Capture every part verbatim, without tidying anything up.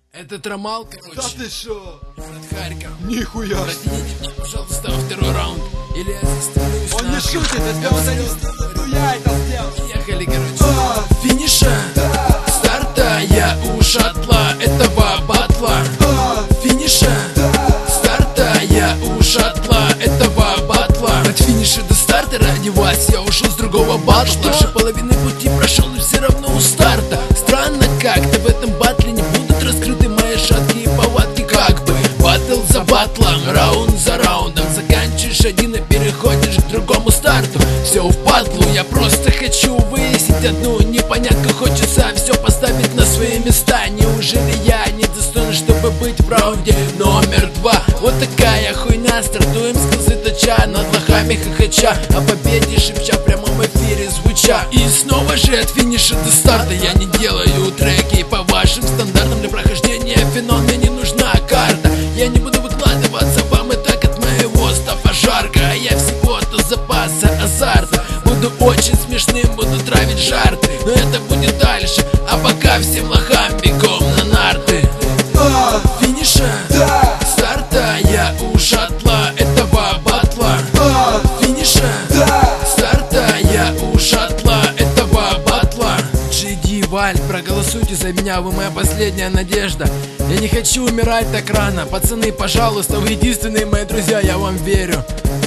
Это Трамал, короче. Да ты шо? Город Харьков. Нихуя. Протяните мне, пожалуйста, во второй раунд. Или я застрелюсь. Он не шутит, если он это не сделал, я это сделал. Ехали, короче. Финиша. Старта я у шатла этого батла. Финиша. Старта я у шатла этого батла. От финиша до старта ради вас я ушел с другого батла. Больше половины пути прошел и все равно у старта. Странно как-то в этом батле не будут раскрыты мои шаткие повадки. Как бы батл за батлом, раунд за раундом. Заканчиваешь один и переходишь к другому старту. Все в батлу, я просто хочу выяснить одну непонятку. Хочется все поставить на свои места. Неужели я не достоин, чтобы быть в раунде номер два? Вот такая хуйня, стартуем скилзы точа, над лохами хохоча, о победе шепча в прямом эфире звуча. И снова же от финиша до старта я не делаю треки по вашим стандартам. Для прохождения фенон мне не нужна карта. Я не буду выкладываться, вам и так от моего стафа жарко. А я всего-то запаса азарта. Буду очень смешным, буду травить жарты. Но это будет дальше, а пока всем лохам бегом на нарты. Финиша, старта я у шатла этого батла. Финиша, старта я у шатла этого батла. джи ди, Валь, проголосуйте за меня, вы моя последняя надежда. Я не хочу умирать так рано. Пацаны, пожалуйста, вы единственные мои друзья, я вам верю.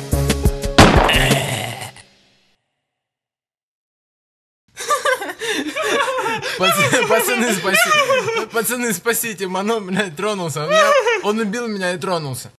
Пацаны, пацаны, спаси... пацаны, спасите, Мано, блядь, тронулся. Он, меня... он убил меня и тронулся.